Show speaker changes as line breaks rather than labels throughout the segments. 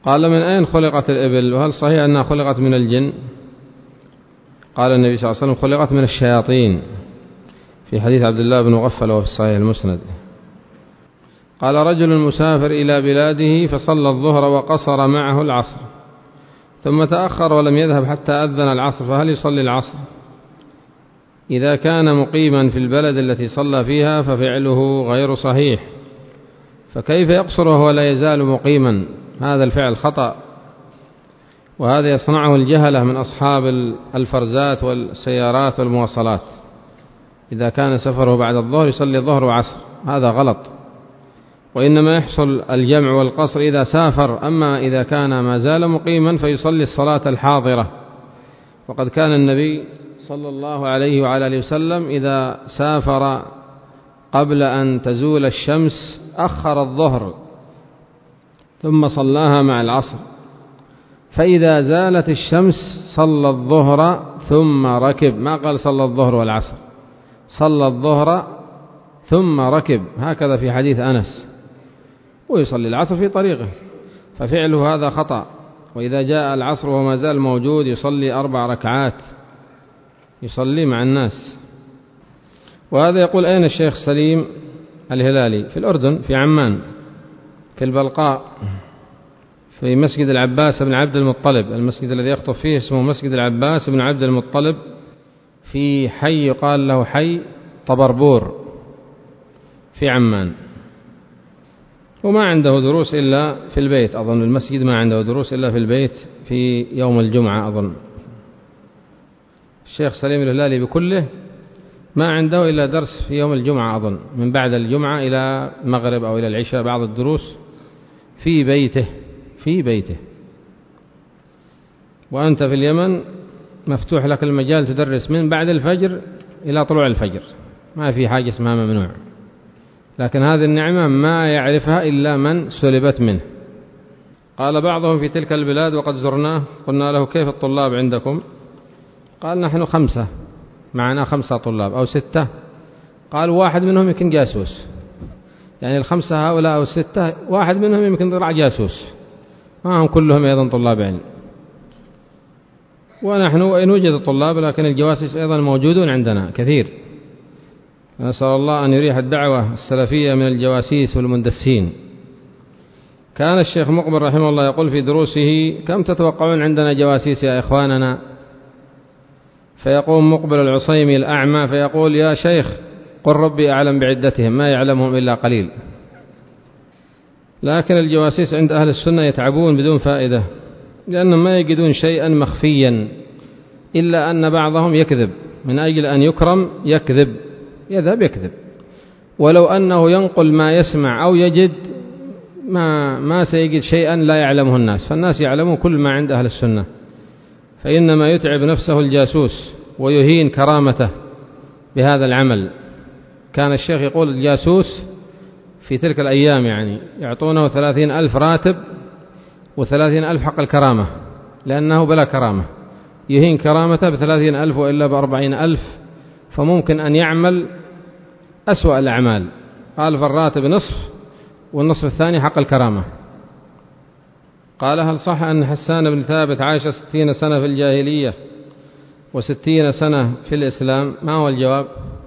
قال: من أين خلقت الإبل؟ وهل صحيح أنها خلقت من الجن؟ قال النبي صلى الله عليه وسلم: خلقت من الشياطين، في حديث عبد الله بن مغفل وفي الصحيح المسند. قال: رجل مسافر إلى بلاده فصلى الظهر وقصر معه العصر، ثم تأخر ولم يذهب حتى أذن العصر، فهل يصلي العصر؟ إذا كان مقيما في البلد التي صلى فيها ففعله غير صحيح، فكيف يقصر وهو لا يزال مقيما؟ هذا الفعل خطأ، وهذا يصنعه الجهلة من أصحاب الفرزات والسيارات والمواصلات. إذا كان سفره بعد الظهر يصلي الظهر وعصر، هذا غلط، وإنما يحصل الجمع والقصر إذا سافر. أما إذا كان ما زال مقيما فيصلي الصلاة الحاضرة. وقد كان النبي صلى الله عليه وعلى آله وسلم إذا سافر قبل أن تزول الشمس أخر الظهر ثم صلاها مع العصر، فإذا زالت الشمس صلى الظهر ثم ركب، ما قال صلى الظهر والعصر، صلى الظهر ثم ركب، هكذا في حديث أنس، ويصلي العصر في طريقه، ففعله هذا خطأ. وإذا جاء العصر وما زال موجود يصلي 4 ركعات، يصلي مع الناس. وهذا يقول: أين الشيخ سليم الهلالي؟ في الأردن، في عمان، في البلقاء، في مسجد العباس بن عبد المطلب. المسجد الذي يخطب فيه اسمه مسجد العباس بن عبد المطلب، في حي يقال له حي طبربور في عمان. وما عنده دروس إلا في البيت، أظن المسجد ما عنده دروس إلا في البيت في يوم الجمعة. أظن الشيخ سليم الهلالي بكله ما عنده إلا درس في يوم الجمعة، أظن من بعد الجمعة إلى المغرب أو إلى العشاء بعض الدروس في بيته. وأنت في اليمن مفتوح لك المجال تدرس من بعد الفجر إلى طلوع الفجر، ما في حاجة اسمها ممنوع. لكن هذه النعمة ما يعرفها إلا من سلبت منه. قال بعضهم في تلك البلاد وقد زرناه قلنا له: كيف الطلاب عندكم؟ قال: نحن 5، معنا 5 طلاب أو 6. قال: واحد منهم يمكن جاسوس، يعني ال5 هؤلاء أو 6 واحد منهم يمكن طلع جاسوس، ما هم كلهم أيضا طلاب علم. ونحن وإن وجد الطلاب لكن الجواسيس أيضا موجودون عندنا كثير. نسأل الله أن يريح الدعوة السلفية من الجواسيس والمندسين. كان الشيخ مقبل رحمه الله يقول في دروسه: كم تتوقعون عندنا جواسيس يا إخواننا؟ فيقوم مقبل العصيمي الأعمى فيقول: يا شيخ قل ربي أعلم بعدتهم، ما يعلمهم إلا قليل. لكن الجواسيس عند أهل السنة يتعبون بدون فائدة، لأنهم ما يجدون شيئا مخفيا، إلا أن بعضهم يكذب من أجل أن يكرم، يذهب يكذب، ولو أنه ينقل ما يسمع أو يجد ما سيجد شيئا لا يعلمه الناس، فالناس يعلمون كل ما عند أهل السنة. فإنما يتعب نفسه الجاسوس ويهين كرامته بهذا العمل. كان الشيخ يقول: الجاسوس في تلك الأيام يعني يعطونه 30,000 راتب و30,000 حق الكرامة، لأنه بلا كرامة، يهين كرامته ب30,000 وإلا ب40,000، فممكن أن يعمل أسوأ الأعمال. قال: فالراتب نصف والنصف الثاني حق الكرامة. قال: هل صح أن حسان بن ثابت عاش 60 سنة في الجاهلية و60 سنة في الإسلام؟ ما هو الجواب؟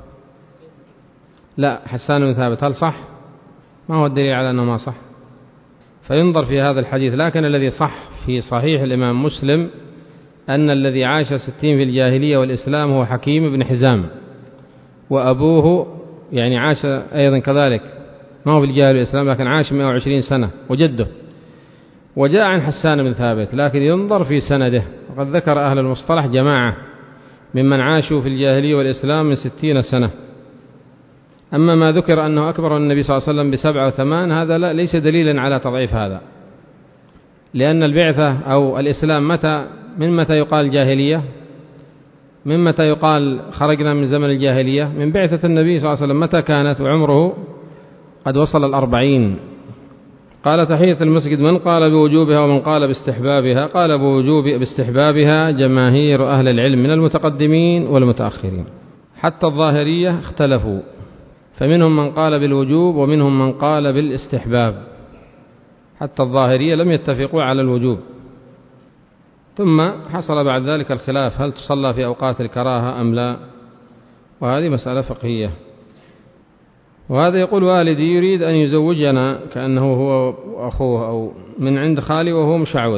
لا، حسان بن ثابت هل صح؟ ما هو الدليل على أنه ما صح؟ فينظر في هذا الحديث. لكن الذي صح في صحيح الإمام مسلم أن الذي عاش 60 في الجاهلية والإسلام هو حكيم بن حزام، وأبوه يعني عاش أيضا كذلك، ما هو في الجاهلية والإسلام لكن عاش 120 سنة، وجده. وجاء عن حسان بن ثابت، لكن ينظر في سنده، وقد ذكر أهل المصطلح جماعة ممن عاشوا في الجاهلية والإسلام من 60 سنة. أما ما ذكر أنه أكبر النبي صلى الله عليه وسلم ب7 و8، هذا ليس دليلا على تضعيف هذا، لأن البعثة أو الإسلام من متى يقال جاهلية؟ من متى يقال خرجنا من زمن الجاهلية؟ من بعثة النبي صلى الله عليه وسلم. متى كانت وعمره قد وصل 40. قال: تحية المسجد من قال بوجوبها ومن قال باستحبابها؟ قال باستحبابها جماهير أهل العلم من المتقدمين والمتأخرين، حتى الظاهرية اختلفوا، فمنهم من قال بالوجوب ومنهم من قال بالاستحباب. حتى الظاهرية لم يتفقوا على الوجوب. ثم حصل بعد ذلك الخلاف هل تصلى في أوقات الكراهة أم لا، وهذه مسألة فقهية. وهذا يقول والدي يريد أن يزوجنا كأنه هو وأخوه أو من عند خالي وهو مشعوذ،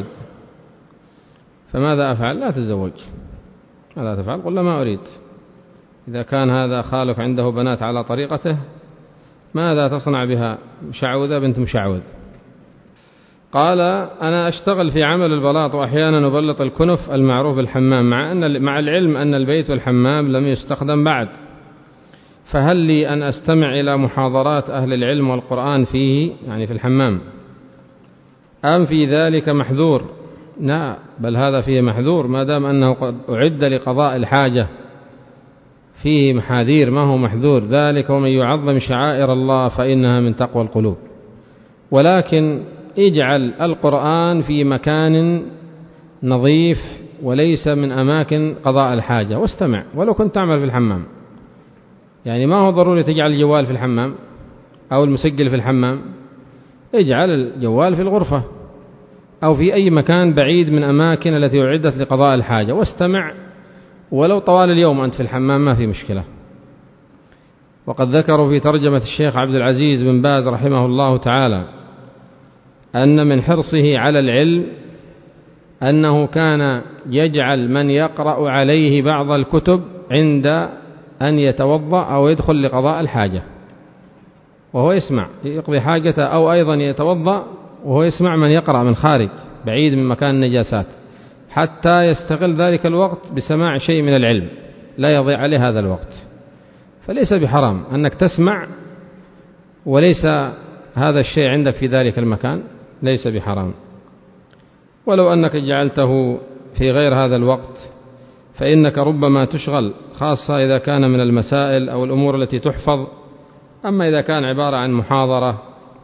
فماذا أفعل؟ لا تتزوج، ماذا تفعل؟ قل له ما أريد. إذا كان هذا خالك عنده بنات على طريقته ماذا تصنع بها؟ مشعوذة بنت مشعوذ. قال أنا أشتغل في عمل البلاط وأحيانا أبلط الكنف المعروف بالحمام، مع العلم أن البيت والحمام لم يستخدم بعد، فهل لي أن أستمع إلى محاضرات أهل العلم والقرآن فيه، يعني في الحمام، أم في ذلك محذور؟ لا، بل هذا فيه محذور ما دام أنه قد أعد لقضاء الحاجة، فيه محاذير ما هو محذور. ذلك ومن يعظم شعائر الله فإنها من تقوى القلوب. ولكن اجعل القرآن في مكان نظيف وليس من أماكن قضاء الحاجة، واستمع ولو كنت تعمل في الحمام. يعني ما هو ضروري تجعل الجوال في الحمام أو المسجل في الحمام، اجعل الجوال في الغرفة أو في أي مكان بعيد من أماكن التي أعدت لقضاء الحاجة، واستمع ولو طوال اليوم أنت في الحمام ما في مشكلة. وقد ذكروا في ترجمة الشيخ عبد العزيز بن باز رحمه الله تعالى أن من حرصه على العلم أنه كان يجعل من يقرأ عليه بعض الكتب عند أن يتوضأ أو يدخل لقضاء الحاجة وهو يسمع يقضي حاجته، أو أيضا يتوضأ وهو يسمع من يقرأ من خارج بعيد من مكان النجاسات، حتى يستغل ذلك الوقت بسماع شيء من العلم لا يضيع عليه هذا الوقت. فليس بحرام أنك تسمع وليس هذا الشيء عندك في ذلك المكان، ليس بحرام. ولو أنك جعلته في غير هذا الوقت فإنك ربما تشغل، خاصة إذا كان من المسائل أو الأمور التي تحفظ. أما إذا كان عبارة عن محاضرة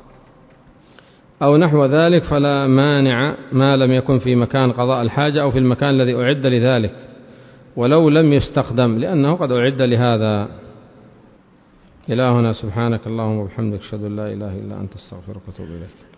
أو نحو ذلك فلا مانع ما لم يكن في مكان قضاء الحاجة أو في المكان الذي أعد لذلك ولو لم يستخدم، لأنه قد أعد لهذا. إلهنا سبحانك اللهم وبحمدك أشهد أن لا إله إلا أنت أستغفرك وأتوب إليك.